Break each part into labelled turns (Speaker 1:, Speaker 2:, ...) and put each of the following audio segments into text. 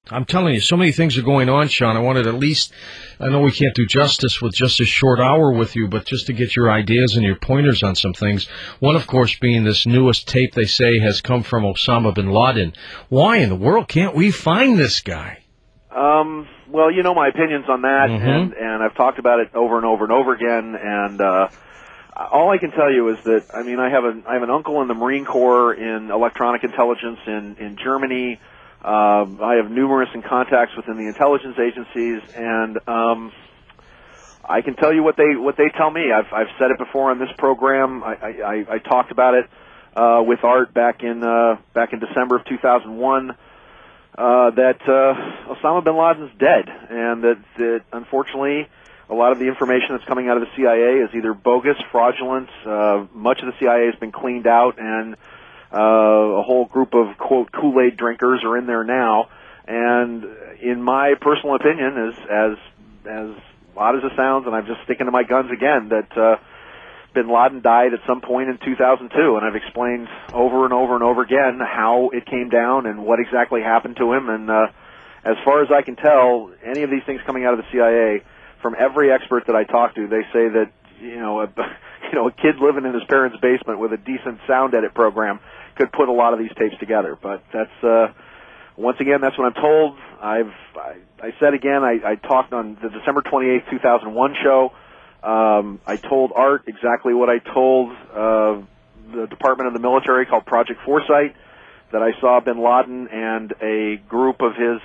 Speaker 1: I'm telling you, so many things are going on, Sean. I wanted at least, I know we can't do justice with just a short hour with you, but just to get your ideas and your pointers on some things. One, of course, being this newest tape they say has come from Osama bin Laden. Why in the world can't we find this guy?
Speaker 2: Well, you know my opinions on that, and I've talked about it over and over and over again, and all I can tell you is that, I mean, I have an uncle in the Marine Corps in electronic intelligence in Germany. I have numerous contacts within the intelligence agencies, and I can tell you what they tell me. I've said it before on this program. I talked about it with Art back in December of 2001. That Osama bin Laden's dead, and that unfortunately a lot of the information that's coming out of the CIA is either bogus, fraudulent. Much of the CIA has been cleaned out, and a whole group of, quote, Kool-Aid drinkers are in there now. And in my personal opinion, as odd as it sounds, and I'm just sticking to my guns again, that bin Laden died at some point in 2002, and I've explained over and over and over again how it came down and what exactly happened to him. And as far as I can tell, any of these things coming out of the CIA, from every expert that I talk to, they say that a kid living in his parents' basement with a decent sound edit program could put a lot of these tapes together. But that's once again, that's what I'm told. I said again, I talked on the December 28th, 2001 show. I told Art exactly what I told the Department of the Military, called Project Foresight, that I saw bin Laden and a group of his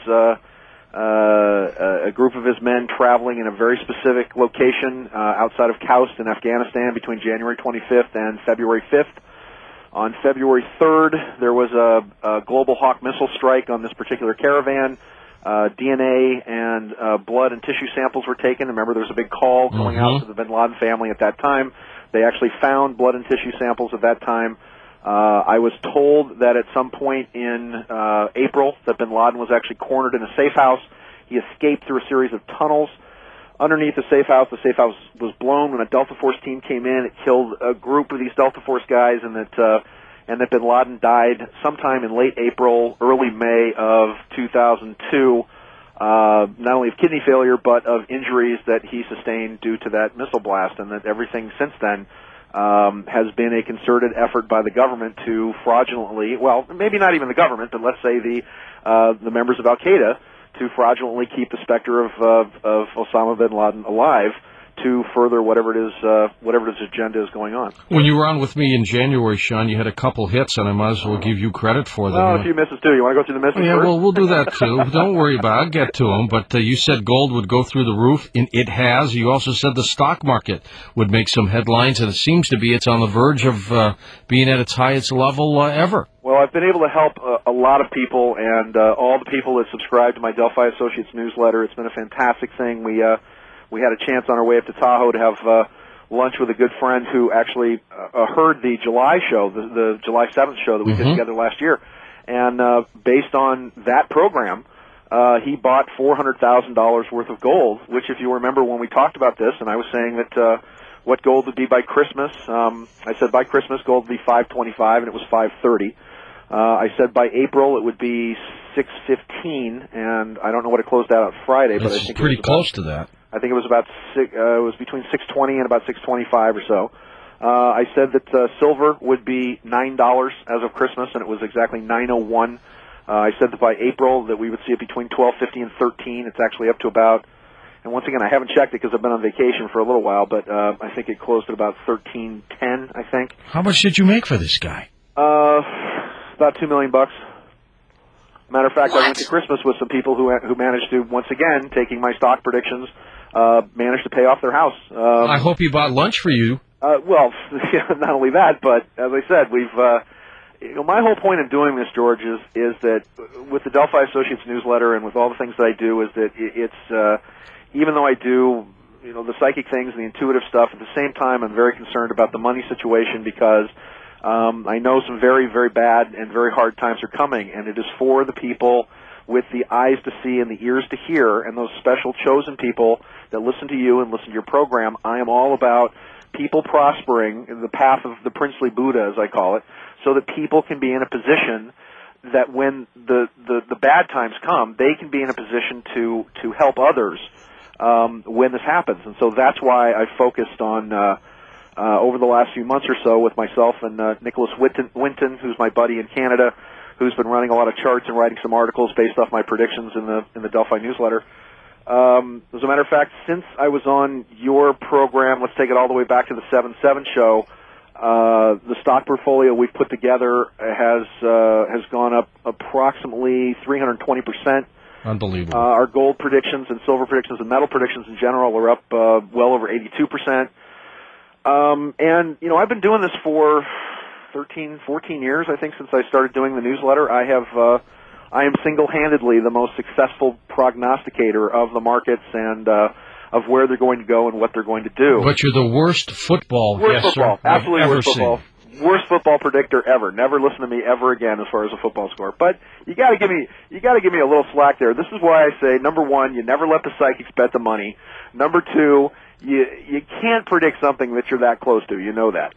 Speaker 2: men traveling in a very specific location outside of Khoust in Afghanistan between January 25th and February 5th. On February 3rd, there was a Global Hawk missile strike on this particular caravan. DNA and blood and tissue samples were taken. Remember, there was a big call going out to the bin Laden family at that time. They actually found blood and tissue samples at that time. I was told that at some point in April that bin Laden was actually cornered in a safe house. He escaped through a series of tunnels underneath the safe house. The safe house was blown when a Delta Force team came in. It killed a group of these Delta Force guys, and that bin Laden died sometime in late April, early May of 2002, not only of kidney failure, but of injuries that he sustained due to that missile blast, and that everything since then has been a concerted effort by the government to fraudulently, well, maybe not even the government, but let's say the members of Al-Qaeda, to fraudulently keep the specter of Osama bin Laden alive, to further whatever his agenda is going on.
Speaker 1: When you were on with me in January, Sean, you had a couple hits, and I might as well give you credit for them.
Speaker 2: Well, a few misses, too. You want to go through the misses
Speaker 1: Yeah,
Speaker 2: first?
Speaker 1: well, we'll do that, too. Don't worry about it. I'll get to them. But you said gold would go through the roof, and it has. You also said the stock market would make some headlines, and it seems to be it's on the verge of being at its highest level ever.
Speaker 2: Well, I've been able to help a lot of people, and all the people that subscribe to my Delphi Associates newsletter. It's been a fantastic thing. We had a chance on our way up to Tahoe to have lunch with a good friend who actually heard the July show, the July 7th show that we did together last year. And based on that program, he bought $400,000 worth of gold, which, if you remember when we talked about this, and I was saying that what gold would be by Christmas, I said by Christmas gold would be $525, and it was $530. I said by April it would be $615, and I don't know what it closed out on Friday, but I think
Speaker 1: pretty close to that.
Speaker 2: I think it was about it was between $620 and about $625 or so. I said that silver would be $9 as of Christmas, and it was exactly $9.01. I said that by April that we would see it between $12.50 and $13. It's actually up to about, and once again I haven't checked it because I've been on vacation for a little while, but I think it closed at about $13.10. I think.
Speaker 1: How much did you make for this guy?
Speaker 2: About $2 million. Matter of fact, I went to Christmas with some people who managed to, once again, taking my stock predictions, managed to pay off their house.
Speaker 1: I hope he bought lunch for you.
Speaker 2: Well, not only that, but as I said, my whole point in doing this, George, is that with the Delphi Associates newsletter and with all the things that I do, is that it's even though I do the psychic things and the intuitive stuff, at the same time I'm very concerned about the money situation, because I know some very, very bad and very hard times are coming, and it is for the people with the eyes to see and the ears to hear, and those special chosen people that listen to you and listen to your program. I am all about people prospering in the path of the princely Buddha, as I call it, so that people can be in a position that when the bad times come, they can be in a position to help others when this happens. And so that's why I focused on over the last few months or so with myself and Nicholas Winton, who's my buddy in Canada, who's been running a lot of charts and writing some articles based off my predictions in the Delphi newsletter. As a matter of fact, since I was on your program, let's take it all the way back to the 7-7 show, the stock portfolio we've put together has gone up approximately 320%.
Speaker 1: Unbelievable.
Speaker 2: Our gold predictions and silver predictions and metal predictions in general are up well over 82%. And, you know, I've been doing this for 13, 14 years, I think, since I started doing the newsletter. I am single-handedly the most successful prognosticator of the markets and of where they're going to go and what they're going to do.
Speaker 1: But you're the worst football guesser I've ever seen.
Speaker 2: Worst football predictor ever. Never listen to me ever again as far as a football score. But you got to give me a little slack there. This is why I say, number one, you never let the psychics bet the money. Number two, you can't predict something that you're that close to. You know that.